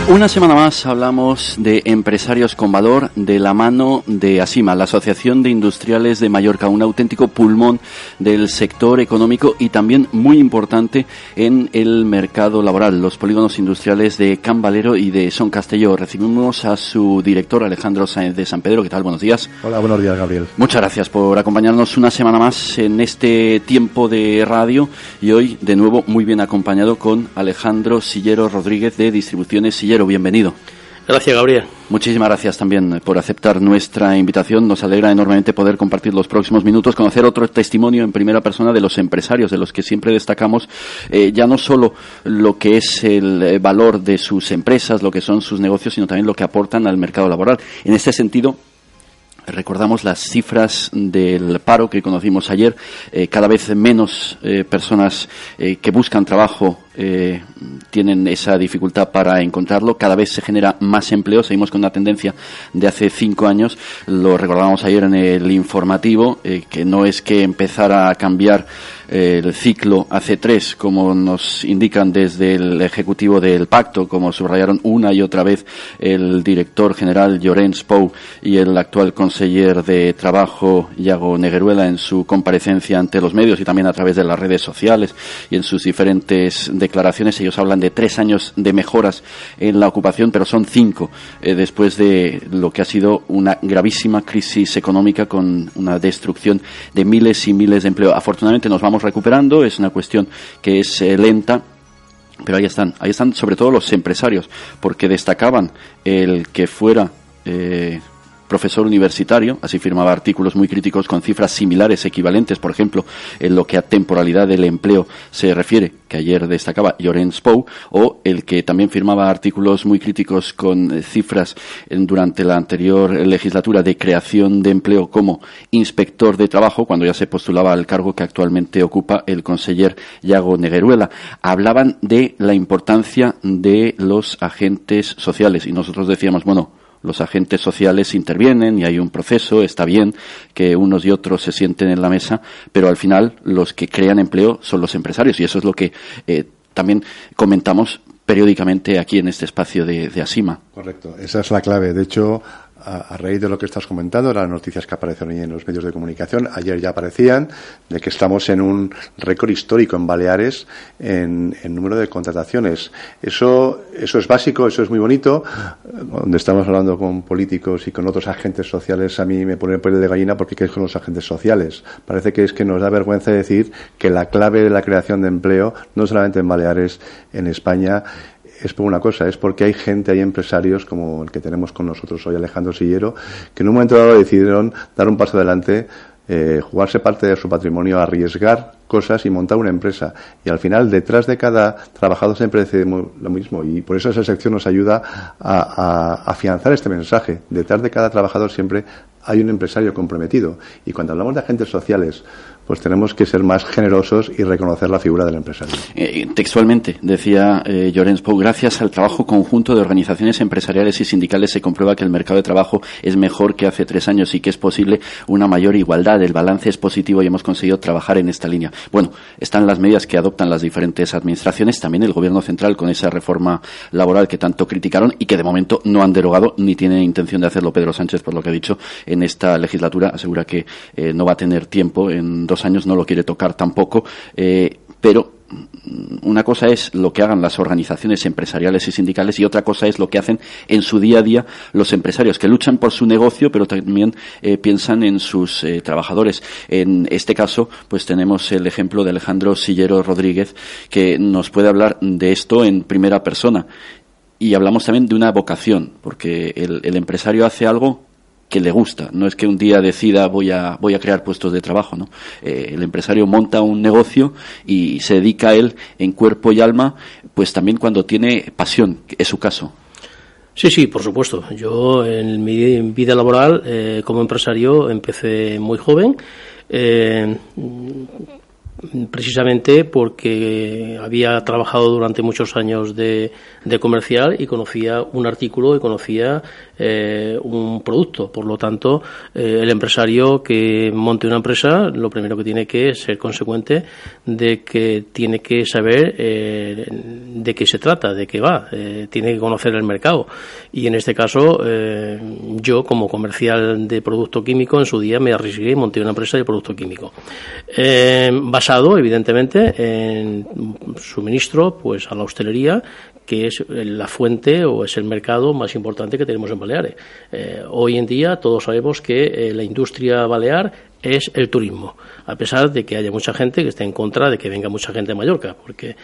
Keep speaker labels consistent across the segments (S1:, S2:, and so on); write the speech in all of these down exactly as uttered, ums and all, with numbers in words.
S1: Una semana más hablamos de empresarios con valor de la mano de ASIMA, la Asociación de Industriales de Mallorca, un auténtico pulmón del sector económico y también muy importante en el mercado laboral, los polígonos industriales de Can Valero y de Son Castelló. Recibimos a su director, Alejandro Sáenz de San Pedro. ¿Qué tal? Buenos días.
S2: Hola, buenos días, Gabriel.
S1: Muchas gracias por acompañarnos una semana más en este tiempo de radio y hoy, de nuevo, muy bien acompañado con Alejandro Sillero Rodríguez de Distribuciones Sillero. Bienvenido.
S3: Gracias, Gabriel.
S1: Muchísimas gracias también por aceptar nuestra invitación. Nos alegra enormemente poder compartir los próximos minutos, conocer otro testimonio en primera persona de los empresarios, de los que siempre destacamos eh, ya no solo lo que es el valor de sus empresas, lo que son sus negocios, sino también lo que aportan al mercado laboral. En este sentido, recordamos las cifras del paro que conocimos ayer. Eh, cada vez menos eh, personas eh, que buscan trabajo eh, tienen esa dificultad para encontrarlo. Cada vez se genera más empleo. Seguimos con una tendencia de hace cinco años. Lo recordábamos ayer en el informativo, eh, que no es que empezara a cambiar eh, el ciclo hace tres, como nos indican desde el Ejecutivo del Pacto, como subrayaron una y otra vez el director general Llorenç Pou y el actual conseller de Trabajo, Iago Negueruela, en su comparecencia ante los medios y también a través de las redes sociales y en sus diferentes declaraciones. Ellos hablan de tres años de mejoras en la ocupación, pero son cinco eh, después de lo que ha sido una gravísima crisis económica con una destrucción de miles y miles de empleo. Afortunadamente nos vamos recuperando, es una cuestión que es eh, lenta, pero ahí están, ahí están sobre todo los empresarios, porque destacaban el que fuera eh, profesor universitario, así firmaba artículos muy críticos con cifras similares, equivalentes, por ejemplo, en lo que a temporalidad del empleo se refiere, que ayer destacaba Llorenç Pou, o el que también firmaba artículos muy críticos con cifras en, durante la anterior legislatura de creación de empleo como inspector de trabajo, cuando ya se postulaba al cargo que actualmente ocupa el conseller Iago Negueruela. Hablaban de la importancia de los agentes sociales y nosotros decíamos, bueno, los agentes sociales intervienen y hay un proceso, está bien que unos y otros se sienten en la mesa, pero al final los que crean empleo son los empresarios y eso es lo que eh, también comentamos periódicamente aquí en este espacio de, de ASIMA.
S2: Correcto, esa es la clave. De hecho, a, a raíz de lo que estás comentando, las noticias que aparecen hoy en los medios de comunicación, ayer ya aparecían, de que estamos en un récord histórico en Baleares en, en número de contrataciones. Eso, eso es básico, eso es muy bonito. Donde estamos hablando con políticos y con otros agentes sociales, a mí me pone el pelo de gallina porque ¿qué es con los agentes sociales? Parece que es que nos da vergüenza decir que la clave de la creación de empleo, no solamente en Baleares, en España, es por una cosa, es porque hay gente, hay empresarios como el que tenemos con nosotros hoy, Alejandro Sillero, que en un momento dado decidieron dar un paso adelante, eh, jugarse parte de su patrimonio, arriesgar cosas y montar una empresa. Y al final, detrás de cada trabajador siempre decimos lo mismo. Y por eso esa sección nos ayuda a, a, a afianzar este mensaje. Detrás de cada trabajador siempre hay un empresario comprometido. Y cuando hablamos de agentes sociales, pues tenemos que ser más generosos y reconocer la figura del empresario.
S1: Eh, textualmente, decía eh, Llorenç Pou, gracias al trabajo conjunto de organizaciones empresariales y sindicales se comprueba que el mercado de trabajo es mejor que hace tres años y que es posible una mayor igualdad. El balance es positivo y hemos conseguido trabajar en esta línea. Bueno, están las medidas que adoptan las diferentes administraciones, también el Gobierno central con esa reforma laboral que tanto criticaron y que de momento no han derogado ni tiene intención de hacerlo Pedro Sánchez, por lo que ha dicho en esta legislatura. Asegura que eh, no va a tener tiempo en dos años, no lo quiere tocar tampoco, eh, pero una cosa es lo que hagan las organizaciones empresariales y sindicales y otra cosa es lo que hacen en su día a día los empresarios, que luchan por su negocio pero también eh, piensan en sus eh, trabajadores. En este caso, pues tenemos el ejemplo de Alejandro Sillero Rodríguez, que nos puede hablar de esto en primera persona. Y hablamos también de una vocación, porque el, el empresario hace algo que le gusta, no es que un día decida voy a voy a crear puestos de trabajo, ¿no? Eh, el empresario monta un negocio y se dedica a él en cuerpo y alma, pues también cuando tiene pasión, es su caso.
S3: Sí, sí, por supuesto. Yo en mi vida laboral eh, como empresario empecé muy joven. Eh, precisamente porque había trabajado durante muchos años de, de comercial y conocía un artículo y conocía eh, un producto. Por lo tanto, eh, el empresario que monte una empresa, lo primero que tiene que ser consecuente de que tiene que saber eh, de qué se trata, de qué va, eh, tiene que conocer el mercado. Y en este caso, eh, yo como comercial de producto químico, en su día me arriesgué y monté una empresa de producto químico. Eh, basado, evidentemente, en suministro pues a la hostelería, que es la fuente o es el mercado más importante que tenemos en Baleares. Eh, hoy en día todos sabemos que eh, la industria balear es el turismo, a pesar de que haya mucha gente que esté en contra de que venga mucha gente a Mallorca, porque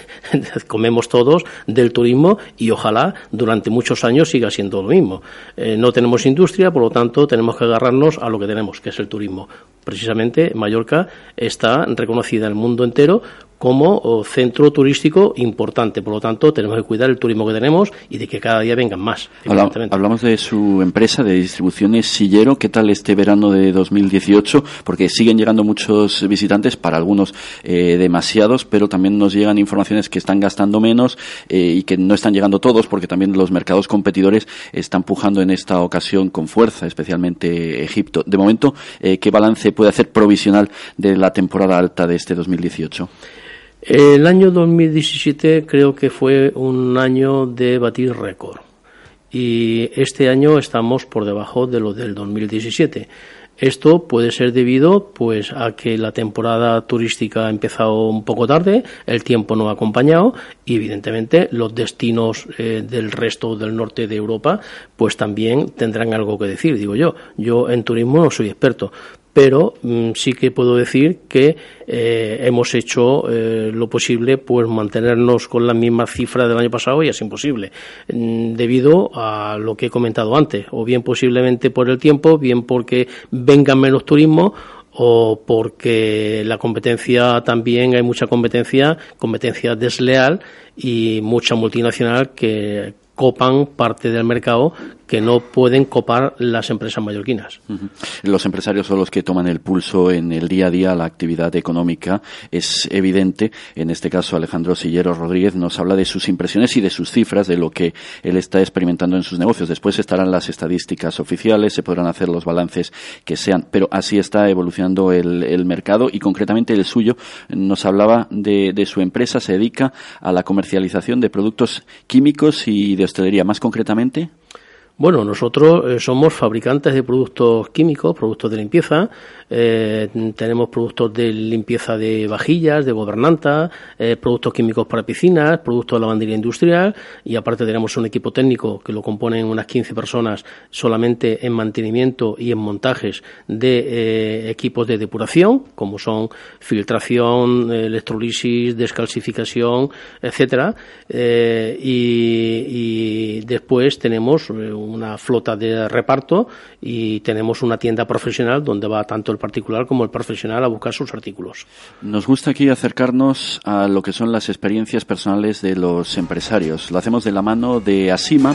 S3: comemos todos del turismo y ojalá durante muchos años siga siendo lo mismo. Eh, no tenemos industria, por lo tanto tenemos que agarrarnos a lo que tenemos, que es el turismo. Precisamente Mallorca está reconocida en el mundo entero como centro turístico importante, por lo tanto tenemos que cuidar el turismo que tenemos y de que cada día vengan más.
S1: Hablamos de su empresa de distribuciones Sillero. ¿Qué tal este verano de dos mil dieciocho? Porque siguen llegando muchos visitantes, para algunos eh, demasiados, pero también nos llegan informaciones que están gastando menos eh, y que no están llegando todos, porque también los mercados competidores están pujando en esta ocasión con fuerza, especialmente Egipto. De momento, eh, ¿qué balance puede hacer provisional de la temporada alta de este dos mil dieciocho?
S3: El año dos mil diecisiete creo que fue un año de batir récord y este año estamos por debajo de lo del dos mil diecisiete. Esto puede ser debido pues a que la temporada turística ha empezado un poco tarde, el tiempo no ha acompañado y evidentemente los destinos eh, del resto del norte de Europa pues también tendrán algo que decir, digo yo. Yo en turismo no soy experto, pero mm, sí que puedo decir que eh, hemos hecho eh, lo posible pues mantenernos con la misma cifra del año pasado y es imposible, mm, debido a lo que he comentado antes, o bien posiblemente por el tiempo, bien porque venga menos turismo, o porque la competencia también, hay mucha competencia, competencia desleal y mucha multinacional que copan parte del mercado que no pueden copar las empresas mallorquinas.
S1: Uh-huh. Los empresarios son los que toman el pulso en el día a día, la actividad económica es evidente. En este caso, Alejandro Sillero Rodríguez nos habla de sus impresiones y de sus cifras, de lo que él está experimentando en sus negocios. Después estarán las estadísticas oficiales, se podrán hacer los balances que sean, pero así está evolucionando el, el mercado y concretamente el suyo. Nos hablaba de, de su empresa, se dedica a la comercialización de productos químicos y de hostelería, más concretamente.
S3: Bueno, nosotros eh, somos fabricantes de productos químicos, productos de limpieza. Eh, tenemos productos de limpieza de vajillas, de gobernanza, eh, productos químicos para piscinas, productos de lavandería industrial y aparte tenemos un equipo técnico que lo componen unas quince personas solamente en mantenimiento y en montajes de eh, equipos de depuración, como son filtración, electrolisis, descalcificación, etcétera. Eh, y, y después tenemos eh, una flota de reparto y tenemos una tienda profesional donde va tanto el particular como el profesional a buscar sus artículos.
S1: Nos gusta aquí acercarnos a lo que son las experiencias personales de los empresarios. Lo hacemos de la mano de Asima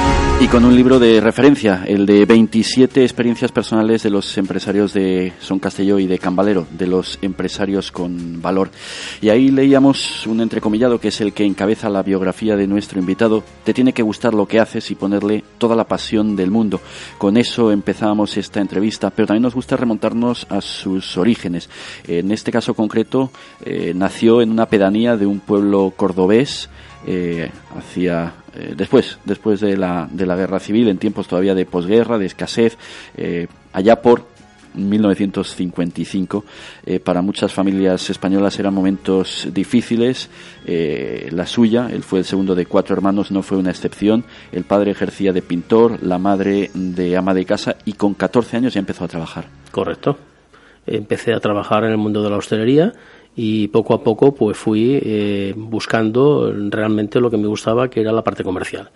S1: y con un libro de referencia, el de veintisiete experiencias personales de los empresarios de Son Castelló y de Can Valero, de los empresarios con valor. Y ahí leíamos un entrecomillado que es el que encabeza la biografía de nuestro invitado. Te tiene que gustar lo que haces y ponerle toda la pasión del mundo. Con eso empezábamos esta entrevista, pero también nos gusta remontarnos a sus orígenes. En este caso concreto, eh, nació en una pedanía de un pueblo cordobés, eh, hacia eh, después, después de la de la guerra civil, en tiempos todavía de posguerra, de escasez, eh, allá por mil novecientos cincuenta y cinco. Eh, para muchas familias españolas eran momentos difíciles. Eh, la suya, él fue el segundo de cuatro hermanos, no fue una excepción. El padre ejercía de pintor, la madre de ama de casa y con catorce años ya empezó a trabajar.
S3: Correcto. Empecé a trabajar en el mundo de la hostelería y poco a poco pues fui eh, buscando realmente lo que me gustaba, que era la parte comercial.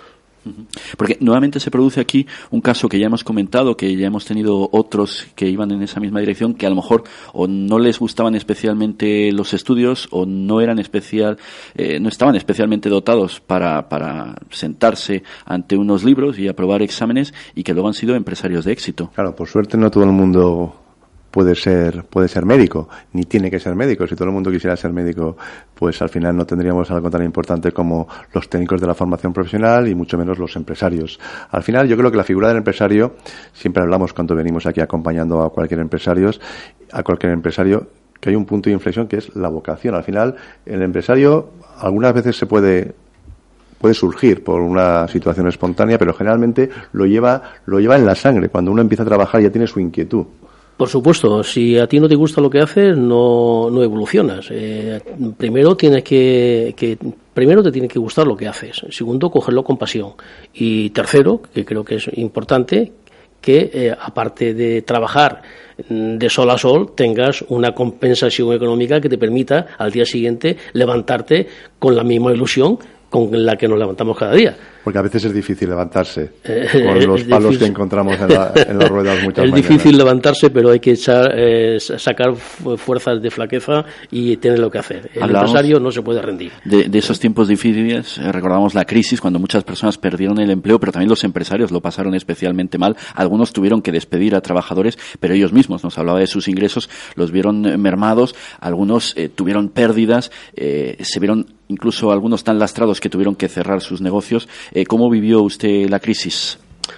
S1: Porque nuevamente se produce aquí un caso que ya hemos comentado, que ya hemos tenido otros que iban en esa misma dirección, que a lo mejor o no les gustaban especialmente los estudios o no eran especial, eh, no estaban especialmente dotados para, para sentarse ante unos libros y aprobar exámenes y que luego han sido empresarios de éxito.
S2: Claro, por suerte no todo el mundo puede ser puede ser médico, ni tiene que ser médico. Si todo el mundo quisiera ser médico, pues al final no tendríamos algo tan importante como los técnicos de la formación profesional y mucho menos los empresarios. Al final yo creo que la figura del empresario, siempre hablamos cuando venimos aquí acompañando a cualquier empresario, a cualquier empresario, que hay un punto de inflexión que es la vocación. Al final el empresario algunas veces se puede puede surgir por una situación espontánea, pero generalmente lo lleva lo lleva en la sangre. Cuando uno empieza a trabajar ya tiene su inquietud.
S3: Por supuesto, si a ti no te gusta lo que haces, no, no evolucionas. Eh, primero tienes que, que primero te tiene que gustar lo que haces. Segundo, cogerlo con pasión. Y tercero, que creo que es importante, que eh, aparte de trabajar de sol a sol, tengas una compensación económica que te permita al día siguiente levantarte con la misma ilusión con la que nos levantamos cada día.
S2: Porque a veces es difícil levantarse
S3: eh,
S2: con los palos
S3: difícil.
S2: que encontramos en, la, en las ruedas muchas
S3: Es
S2: mañanas.
S3: difícil levantarse, pero hay que echar, eh, sacar fuerzas de flaqueza y tener lo que hacer. El
S1: Hablamos
S3: empresario no se puede rendir.
S1: De, de esos tiempos difíciles, eh, recordamos la crisis cuando muchas personas perdieron el empleo, pero también los empresarios lo pasaron especialmente mal. Algunos tuvieron que despedir a trabajadores, pero ellos mismos, nos hablaba de sus ingresos, los vieron eh, mermados. Algunos eh, tuvieron pérdidas, eh, se vieron incluso algunos tan lastrados que tuvieron que cerrar sus negocios. Eh, ¿Cómo vivió usted la crisis?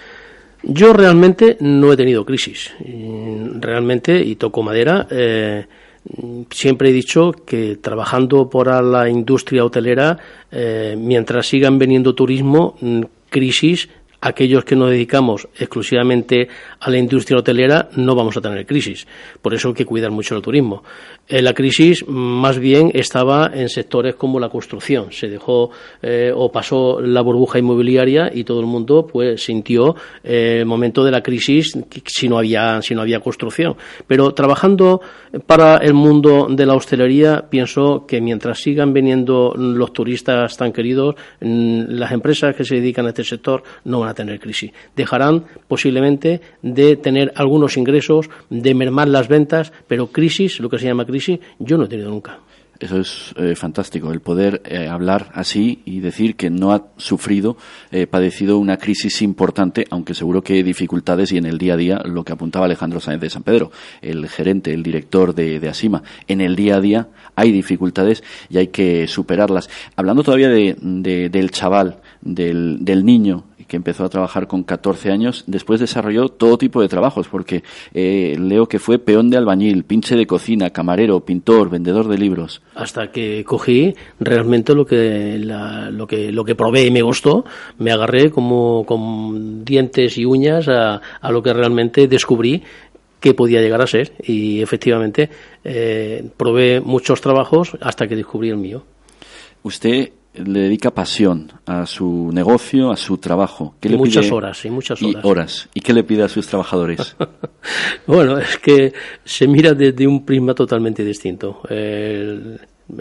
S3: Yo realmente no he tenido crisis. Realmente, y toco madera, eh, siempre he dicho que trabajando para la industria hotelera, eh, mientras sigan viniendo turismo, crisis, aquellos que nos dedicamos exclusivamente a la industria hotelera no vamos a tener crisis. Por eso hay que cuidar mucho el turismo. Eh, la crisis más bien estaba en sectores como la construcción. Se dejó eh, o pasó la burbuja inmobiliaria y todo el mundo pues sintió eh, el momento de la crisis si no había si no había construcción. Pero trabajando para el mundo de la hostelería, pienso que mientras sigan viniendo los turistas tan queridos, las empresas que se dedican a este sector no van a tener crisis. Dejarán posiblemente de tener algunos ingresos, de mermar las ventas, pero crisis, lo que se llama crisis, yo no he tenido nunca.
S1: Eso es eh, fantástico, el poder eh, hablar así y decir que no ha sufrido, eh, padecido una crisis importante, aunque seguro que dificultades, y en el día a día, lo que apuntaba Alejandro Sáenz de San Pedro, el gerente, el director de, de Asima, en el día a día hay dificultades y hay que superarlas. Hablando todavía de, de, del chaval, del, del niño, que empezó a trabajar con catorce años, después desarrolló todo tipo de trabajos, porque eh, leo que fue peón de albañil, pinche de cocina, camarero, pintor, vendedor de libros.
S3: Hasta que cogí realmente lo que la, lo que lo que probé y me gustó, me agarré como con dientes y uñas a, a lo que realmente descubrí que podía llegar a ser, y efectivamente eh, probé muchos trabajos hasta que descubrí el mío.
S1: Usted le dedica pasión a su negocio, a su trabajo. ¿Qué le
S3: muchas
S1: pide?
S3: horas, y muchas horas.
S1: Y horas. ¿Y qué le pide a sus trabajadores?
S3: Bueno, es que se mira desde un prisma totalmente distinto. El,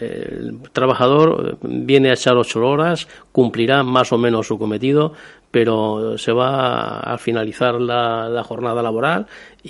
S3: el trabajador viene a echar ocho horas, cumplirá más o menos su cometido, pero se va a finalizar la, la jornada laboral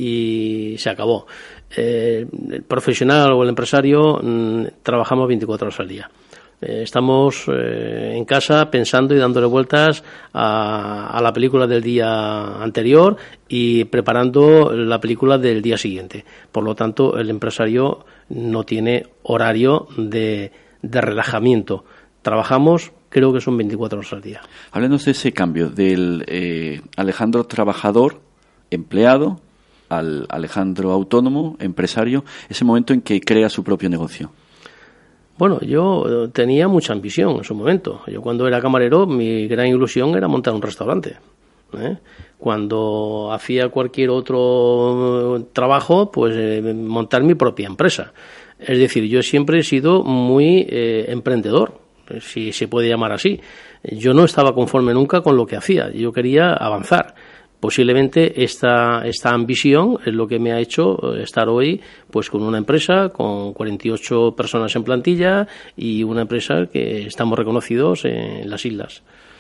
S3: y se acabó. Eh, el profesional o el empresario mmm, trabajamos veinticuatro horas al día. Estamos eh, en casa pensando y dándole vueltas a, a la película del día anterior y preparando la película del día siguiente. Por lo tanto, el empresario no tiene horario de, de relajamiento. Trabajamos, creo que son veinticuatro horas al día.
S1: Háblenos de ese cambio del eh, Alejandro trabajador, empleado, al Alejandro autónomo, empresario, ese momento en que crea su propio negocio.
S3: Bueno, yo tenía mucha ambición en su momento. Yo cuando era camarero, mi gran ilusión era montar un restaurante. ¿eh? Cuando hacía cualquier otro trabajo, pues eh, montar mi propia empresa. Es decir, yo siempre he sido muy eh, emprendedor, si se puede llamar así. Yo no estaba conforme nunca con lo que hacía. Yo quería avanzar. Posiblemente esta esta ambición es lo que me ha hecho estar hoy pues con una empresa con cuarenta y ocho personas en plantilla y una empresa que estamos reconocidos en las islas.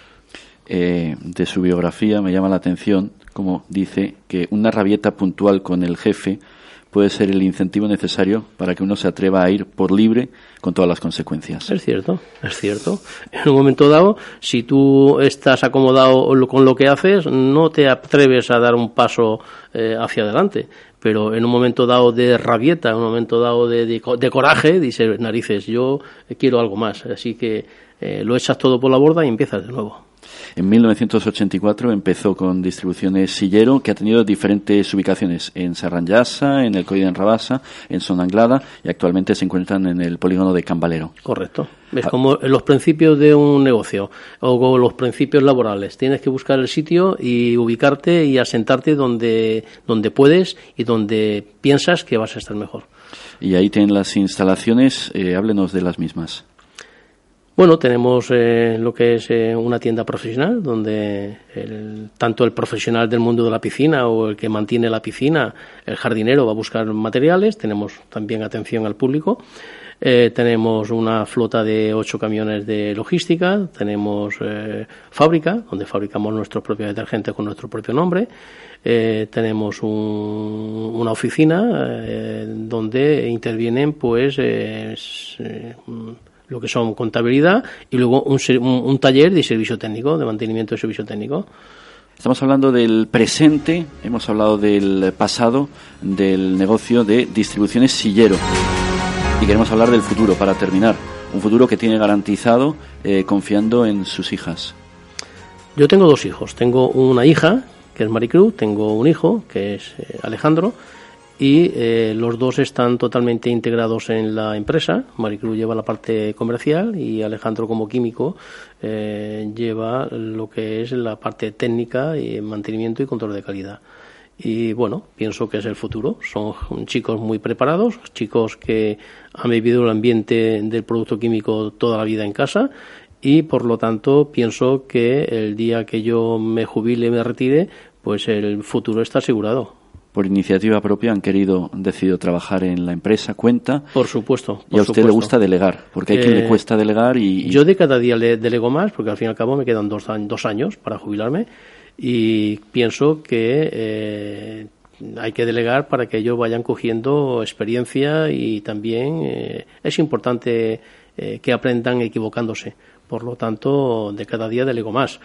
S1: Eh, de su biografía me llama la atención como dice que una rabieta puntual con el jefe puede ser el incentivo necesario para que uno se atreva a ir por libre con todas las consecuencias.
S3: Es cierto, es cierto. En un momento dado, si tú estás acomodado con lo que haces, no te atreves a dar un paso eh, hacia adelante. pero en un momento dado de rabieta, en un momento dado de, de, de coraje, dices, narices, yo quiero algo más. Así que eh, lo echas todo por la borda y empiezas de nuevo.
S1: En mil novecientos ochenta y cuatro empezó con Distribuciones Sillero, que ha tenido diferentes ubicaciones en Sarranyassa, en el Coll d'en Rabassa, en Son Anglada, y actualmente se encuentran en el polígono de Cambalero.
S3: Correcto. Es como los principios de un negocio o como los principios laborales. Tienes que buscar el sitio y ubicarte y asentarte donde, donde puedes y donde piensas que vas a estar mejor.
S1: Y ahí tienen las instalaciones, eh, háblenos de las mismas.
S3: Bueno, tenemos eh, lo que es eh, una tienda profesional donde el, tanto el profesional del mundo de la piscina o el que mantiene la piscina, el jardinero, va a buscar materiales. Tenemos también atención al público. Eh, tenemos una flota de ocho camiones de logística. Tenemos eh, fábrica, donde fabricamos nuestros propios detergentes con nuestro propio nombre. Eh, tenemos un, una oficina eh, donde intervienen pues eh, eh, lo que son contabilidad y luego un, un, un taller de servicio técnico, de mantenimiento de servicio técnico.
S1: Estamos hablando del presente, hemos hablado del pasado, del negocio de Distribuciones Sillero. Y queremos hablar del futuro, para terminar. Un futuro que tiene garantizado eh, confiando en sus hijas.
S3: Yo tengo dos hijos. Tengo una hija, que es Maricruz, tengo un hijo, que es eh, Alejandro, y eh, los dos están totalmente integrados en la empresa. Maricruz lleva la parte comercial y Alejandro, como químico, eh, lleva lo que es la parte técnica y mantenimiento y control de calidad. Y bueno, pienso que es el futuro. Son chicos muy preparados, chicos que han vivido el ambiente del producto químico toda la vida en casa, y por lo tanto pienso que el día que yo me jubile y me retire, pues el futuro está asegurado.
S1: Por iniciativa propia han querido, han decidido trabajar en la empresa, cuenta.
S3: Por supuesto. Por
S1: y a usted
S3: supuesto.
S1: le gusta delegar, porque hay eh, quien le cuesta delegar y, y...
S3: Yo de cada día le delego más, porque al fin y al cabo me quedan dos, dos años para jubilarme, y pienso que eh, hay que delegar para que ellos vayan cogiendo experiencia, y también eh, es importante eh, que aprendan equivocándose. Por lo tanto, de cada día delego más.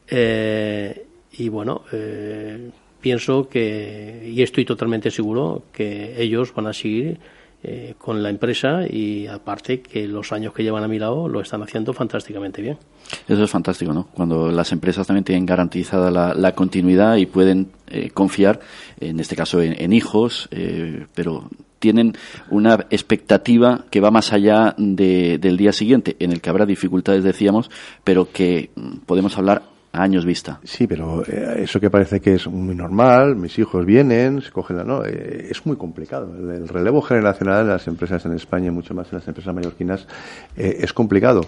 S3: Eh, y bueno... Eh, Pienso que, y estoy totalmente seguro, que ellos van a seguir eh, con la empresa, y aparte que los años que llevan a mi lado lo están haciendo fantásticamente bien.
S1: Eso es fantástico, ¿no? Cuando las empresas también tienen garantizada la, la continuidad y pueden eh, confiar, en este caso, en, en hijos, eh, pero tienen una expectativa que va más allá de, del día siguiente, en el que habrá dificultades, decíamos, pero que podemos hablar a años vista.
S2: Sí, pero eh, eso que parece que es muy normal, mis hijos vienen, se cogen la... No, eh, es muy complicado. El, el relevo generacional en las empresas en España, y mucho más en las empresas mallorquinas, eh, es complicado,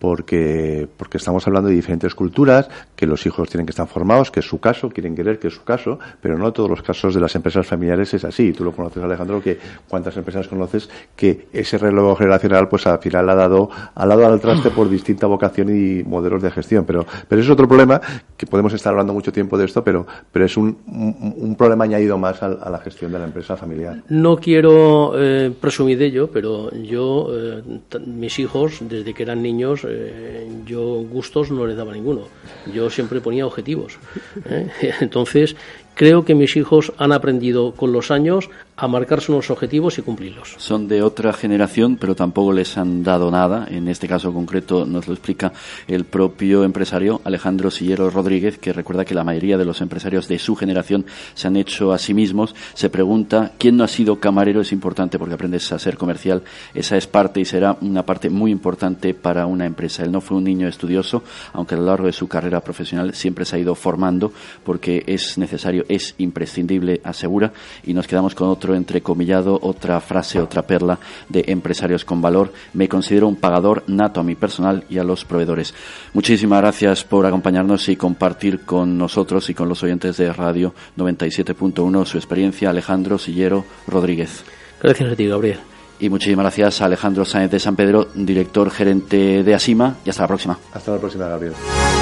S2: porque porque estamos hablando de diferentes culturas, que los hijos tienen que estar formados, que es su caso, quieren querer que es su caso, pero no todos los casos de las empresas familiares es así. Tú lo conoces, Alejandro, que cuántas empresas conoces que ese relevo generacional pues al final ha dado, ha dado al traste por distinta vocación y modelos de gestión, pero, pero es otro problema, que podemos estar hablando mucho tiempo de esto, pero pero es un, un, un problema añadido más a, a la gestión de la empresa familiar.
S3: No quiero eh, presumir de ello, pero yo, eh, t- mis hijos, desde que eran niños, eh, yo gustos no les daba ninguno. Yo siempre ponía objetivos. ¿eh? Entonces, creo que mis hijos han aprendido con los años a marcarse unos objetivos y cumplirlos.
S1: Son de otra generación, pero tampoco les han dado nada. En este caso concreto nos lo explica el propio empresario Alejandro Sillero Rodríguez, que recuerda que la mayoría de los empresarios de su generación se han hecho a sí mismos. Se pregunta, ¿quién no ha sido camarero? Es importante porque aprendes a ser comercial. Esa es parte y será una parte muy importante para una empresa. Él no fue un niño estudioso, aunque a lo largo de su carrera profesional siempre se ha ido formando, porque es necesario, es imprescindible, asegura. Y nos quedamos con otro entrecomillado, otra frase, otra perla de empresarios con valor: me considero un pagador nato a mi personal y a los proveedores. Muchísimas gracias por acompañarnos y compartir con nosotros y con los oyentes de Radio noventa y siete punto uno su experiencia, Alejandro Sillero Rodríguez.
S3: Gracias a ti, Gabriel.
S1: Y muchísimas gracias a Alejandro Sáenz de San Pedro, director gerente de Asima, y hasta la próxima.
S2: Hasta la próxima, Gabriel.